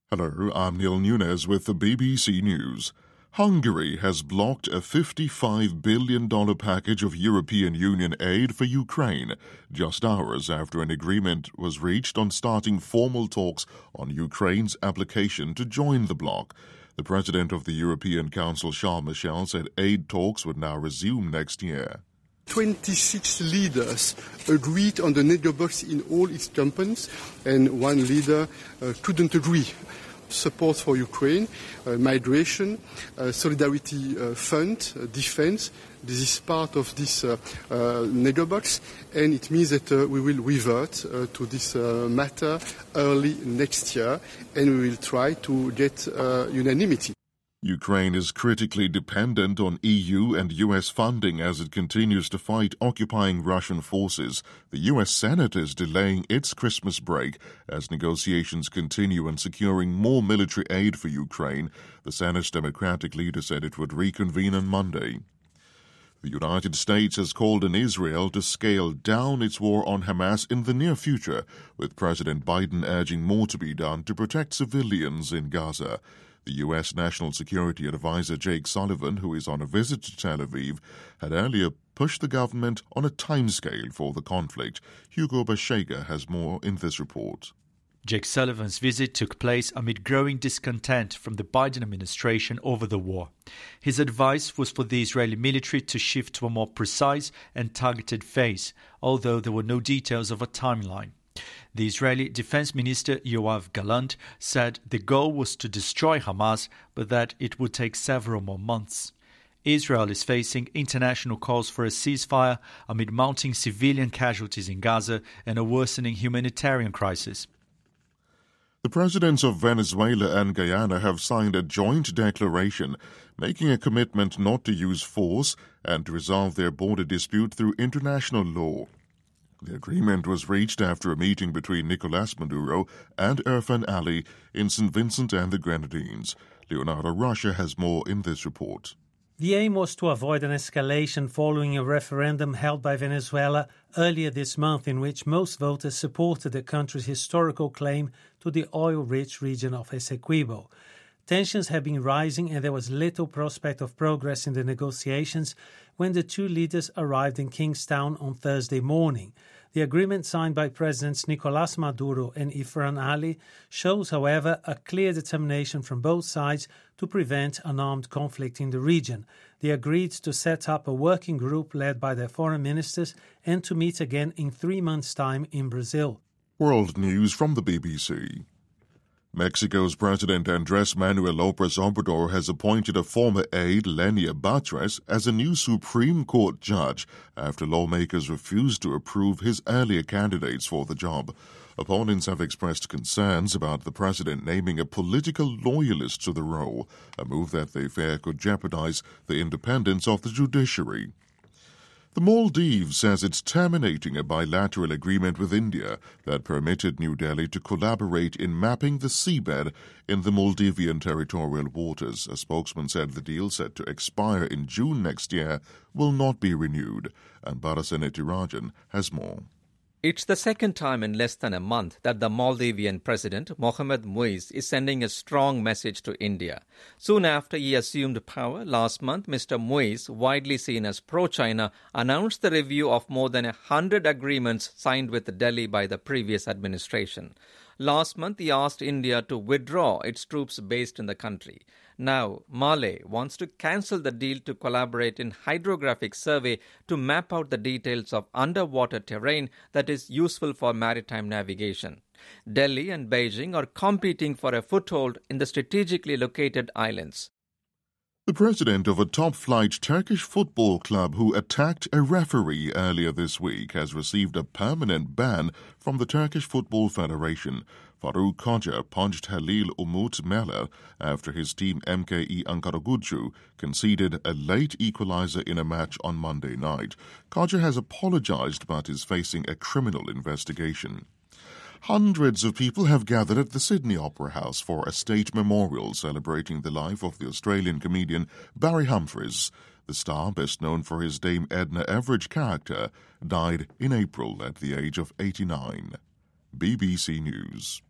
Hello, I'm Neil Nunes with the BBC News. Hungary has blocked a $55 billion package of European Union aid for Ukraine, just hours after an agreement was reached on starting formal talks on Ukraine's application to join the bloc. The president of the European Council, Charles Michel, said aid talks would now resume next year. 26 leaders agreed on the nego box in all its components, and one leader couldn't agree. Support for Ukraine, migration, solidarity fund, defense. This is part of this nego box, and it means that we will revert to this matter early next year, and we will try to get unanimity. Ukraine is critically dependent on EU and US funding as it continues to fight occupying Russian forces. The US Senate is delaying its Christmas break as negotiations continue on securing more military aid for Ukraine. The Senate's Democratic leader said it would reconvene on Monday. The United States has called on Israel to scale down its war on Hamas in the near future, with President Biden urging more to be done to protect civilians in Gaza. The U.S. National Security Advisor Jake Sullivan, who is on a visit to Tel Aviv, had earlier pushed the government on a timescale for the conflict. Hugo Bashega has more in this report. Jake Sullivan's visit took place amid growing discontent from the Biden administration over the war. His advice was for the Israeli military to shift to a more precise and targeted phase, although there were no details of a timeline. The Israeli Defense Minister Yoav Gallant said the goal was to destroy Hamas, but that it would take several more months. Israel is facing international calls for a ceasefire amid mounting civilian casualties in Gaza and a worsening humanitarian crisis. The presidents of Venezuela and Guyana have signed a joint declaration making a commitment not to use force and to resolve their border dispute through international law. The agreement was reached after a meeting between Nicolas Maduro and Irfan Ali in St. Vincent and the Grenadines. Leonardo Russia has more in this report. The aim was to avoid an escalation following a referendum held by Venezuela earlier this month in which most voters supported the country's historical claim to the oil-rich region of Essequibo. Tensions have been rising and there was little prospect of progress in the negotiations when the two leaders arrived in Kingstown on Thursday morning. The agreement signed by Presidents Nicolás Maduro and Irfan Ali shows, however, a clear determination from both sides to prevent an armed conflict in the region. They agreed to set up a working group led by their foreign ministers and to meet again in 3 months' time in Brazil. World News from the BBC. Mexico's President Andrés Manuel López Obrador has appointed a former aide, Lenia Batres, as a new Supreme Court judge after lawmakers refused to approve his earlier candidates for the job. Opponents have expressed concerns about the president naming a political loyalist to the role, a move that they fear could jeopardize the independence of the judiciary. The Maldives says it's terminating a bilateral agreement with India that permitted New Delhi to collaborate in mapping the seabed in the Maldivian territorial waters. A spokesman said the deal, set to expire in June next year, will not be renewed. And Barasan Etirajan has more. It's the second time in less than a month that the Maldivian president, Mohamed Muiz, is sending a strong message to India. Soon after he assumed power last month, Mr. Muiz, widely seen as pro-China, announced the review of more than 100 agreements signed with Delhi by the previous administration. Last month, he asked India to withdraw its troops based in the country. Now, Male wants to cancel the deal to collaborate in hydrographic survey to map out the details of underwater terrain that is useful for maritime navigation. Delhi and Beijing are competing for a foothold in the strategically located islands. The president of a top-flight Turkish football club who attacked a referee earlier this week has received a permanent ban from the Turkish Football Federation. Faruk Koca punched Halil Umut Meler after his team MKE Ankaragücü conceded a late equalizer in a match on Monday night. Koca has apologized but is facing a criminal investigation. Hundreds of people have gathered at the Sydney Opera House for a state memorial celebrating the life of the Australian comedian Barry Humphries. The star, best known for his Dame Edna Everage character, died in April at the age of 89. BBC News.